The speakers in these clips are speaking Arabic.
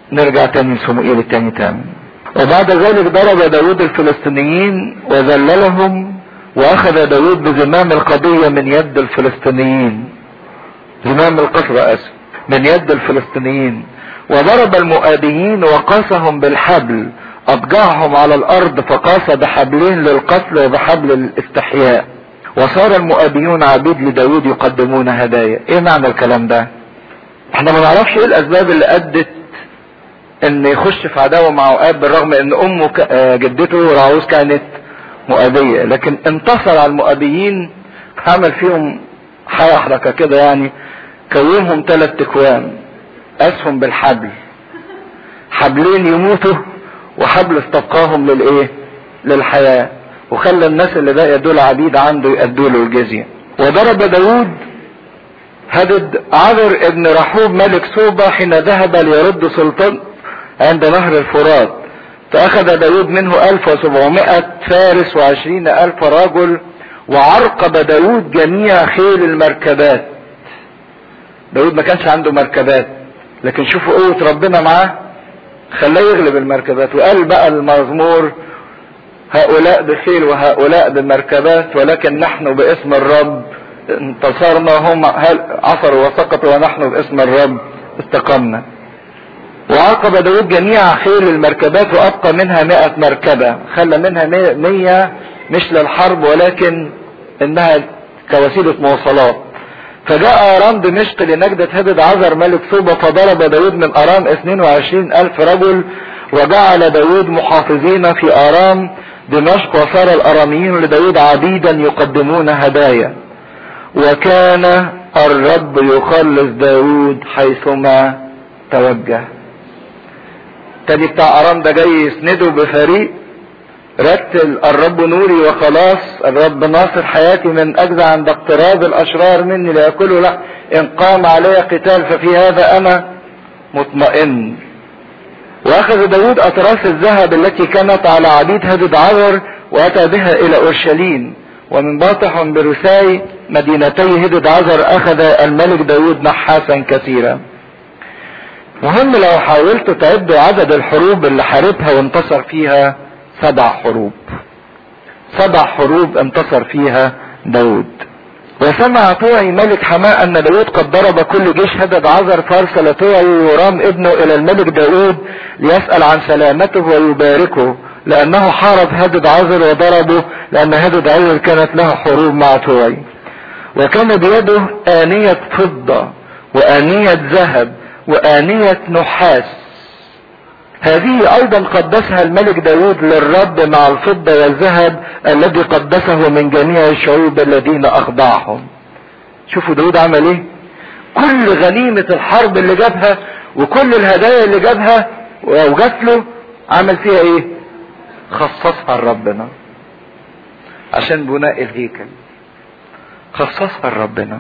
نرجع تاني لصموئيل التاني تاني. وبعد ذلك ضرب داود الفلسطينيين وذللهم، واخذ داود بزمام القضية من يد الفلسطينيين، زمام القصر من يد الفلسطينيين، وضرب المؤابيين وقاسهم بالحبل، اضجعهم على الارض، فقاس بحبلين للقتل وبحبل للاستحياء، وصار المؤابيون عبيد لداود يقدمون هدايا. ايه معنى الكلام ده؟ احنا ما نعرفش ايه الاسباب اللي ادت ان يخش في عداوة مع مؤاب، بالرغم ان امه جدته راعوز كانت مؤابية، لكن انتصر على المؤابيين، عمل فيهم حركة كده يعني، كومهم 3 اكوام، اسهم بالحبل، حبلين يموتوا وحبل استبقاهم للايه؟ للحياة، وخلى الناس اللي باقيه دول عبيد عنده يأدوا له الجزية. وضرب داود هدد عذر ابن رحوب ملك صوبة حين ذهب ليرد سلطان عند نهر الفرات، فاخذ داود منه 1700 فارس و20,000 رجل، وعرقب داود جميع خيل المركبات. داود ما كانش عنده مركبات، لكن شوفوا قوة ربنا معاه، خلاه يغلب المركبات. وقال بقى المزمور: هؤلاء بخيل وهؤلاء بمركبات، ولكن نحن باسم الرب انتصرنا، هم عثروا وسقطوا ونحن باسم الرب استقمنا. وعاقب داود جميع خيل المركبات وابقى منها 100 مركبة، خلى منها 100 مش للحرب ولكن انها كوسيلة مواصلات. فجاء ارام دمشق لنجدة هدد عذر ملك صوبة، فضرب داود من ارام 22,000 رجل، وجعل داود محافظين في ارام دمشق، وصار الاراميين لداود عبيدا يقدمون هدايا، وكان الرب يخلص داود حيثما توجه. تاني بتاع ارام ده جاي يسنده بفريق، رتل: الرب نوري وخلاص، الرب ناصر حياتي، من اجزع عند اقتراب الاشرار مني ليأكلوا لا، ان قام علي قتال ففي هذا انا مطمئن. واخذ داود اطراس الذهب التي كانت على عبيد هدد عذر، واتى بها الى اورشليم، ومن باطح برساي مدينتي هدد عذر اخذ الملك داود نحاسا كثيرا. مهم لو حاولت تعد عدد الحروب اللي حاربها وانتصر فيها، 7 حروب. 7 حروب انتصر فيها داود. وسمع طوعي ملك حماء ان داود قد ضرب كل جيش هدد عذر، فارسل طوعي يورام ابنه الى الملك داود ليسأل عن سلامته ويباركه، لانه حارب هدد عذر وضربه، لان هدد عذر كانت له حروب مع طوعي. وكان بيده آنية فضة وآنية ذهب وآنية نحاس، هذه ايضا قدسها الملك داود للرب مع الفضة والذهب الذي قدسه من جميع الشعوب الذين اخضعهم. شوفوا داود عمل ايه؟ كل غنيمة الحرب اللي جابها وكل الهدايا اللي جابها وجات له، عمل فيها ايه؟ خصصها لربنا عشان بناء الهيكل، خصصها لربنا.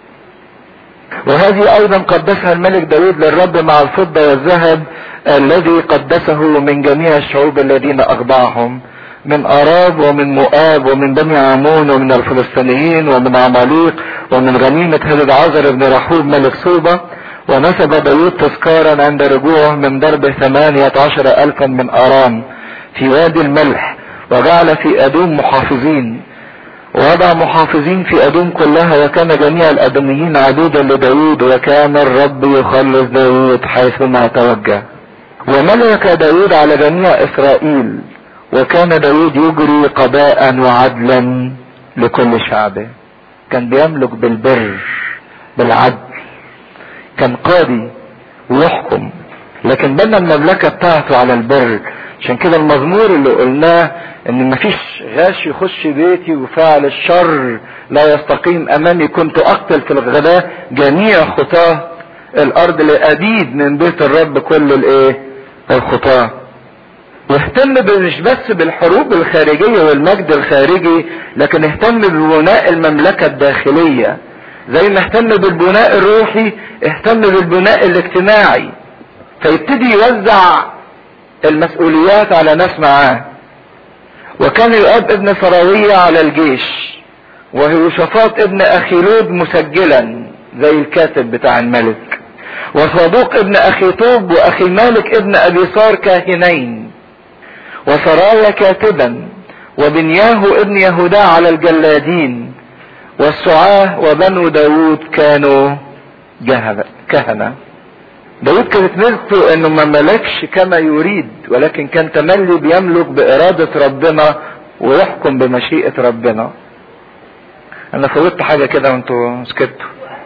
وهذه ايضا قدسها الملك داود للرب مع الفضة والذهب الذي قدسه من جميع الشعوب الذين اخضعهم، من اراب ومن مؤاب ومن بني عمون ومن الفلسطينيين ومن عماليق ومن غنيمة هدد عذر بن رحوب ملك صوبة. ونسب داود تذكارا عند رجوعه من ضرب 18,000 من ارام في وادي الملح، وجعل في ادوم محافظين، ووضع محافظين في ادوم كلها، وكان جميع الادوميين عبيدا لداود، وكان الرب يخلص داود حيثما توجه. وملك داود على جميع اسرائيل، وكان داود يجري قضاء وعدلا لكل شعبه. كان بيملك بالبر بالعدل، كان قاضي ويحكم، لكن بنى المملكة بتاعته على البر. عشان كده المزمور اللي قلناه ان مفيش غاش يخش بيتي وفاعل الشر لا يستقيم امامي، كنت اقتل في الغداء جميع خطاه الارض لأبيد من بيت الرب كل الخطاه. واهتم مش بس بالحروب الخارجية والمجد الخارجي، لكن اهتم ببناء المملكة الداخلية. زي ما اهتم بالبناء الروحي اهتم بالبناء الاجتماعي، فيبتدي يوزع المسؤوليات على ناس معاه. وكان يؤاب ابن سراوية على الجيش، ويهوشافاط ابن اخيلود مسجلا زي الكاتب بتاع الملك. وصدوق ابن اخيطوب واخي مالك ابن ابي صار كاهنين، وسرايا كاتبا، وبنياه ابن يهودا على الجلادين، والسعاه وبنو داود كانوا كهنة. داود كانت ميزته انه ما ملكش كما يريد، ولكن كان تملي بيملك بارادة ربنا ويحكم بمشيئة ربنا. انا فوتت حاجة كده وانتوا سكتوا.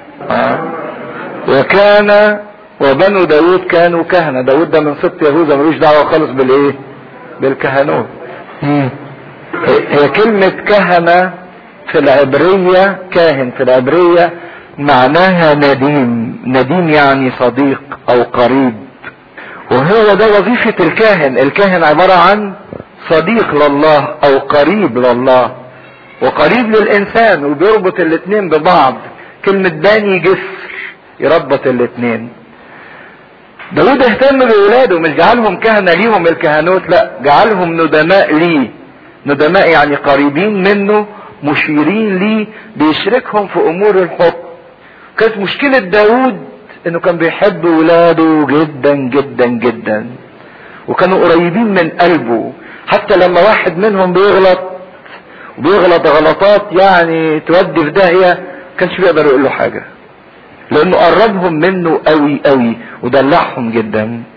وكان وبنو داود كانوا كهنة. داود ده من سبط يهوذا، ملوش دعوة خالص بالايه؟ بالكهنوت. هي كلمة كهنة في العبرية، كاهن في العبرية معناها نديم. نديم يعني صديق او قريب، وهو ده وظيفة الكاهن. الكاهن عبارة عن صديق لله او قريب لله وقريب للانسان، وبيربط الاتنين ببعض. كلمة باني جسر يربط الاتنين. داود اهتم بولاده، مش جعلهم كهنة ليهم الكهنوت، لا، جعلهم ندماء ليه. ندماء يعني قريبين منه، مشيرين ليه، بيشركهم في امور الحكم. كانت مشكلة داود انه كان بيحب ولاده جدا جدا جدا، وكانوا قريبين من قلبه. حتى لما واحد منهم بيغلط غلطات يعني تودي في داهية، كانش بيقدر يقول له حاجة، لانه قربهم منه قوي قوي ودلعهم جدا.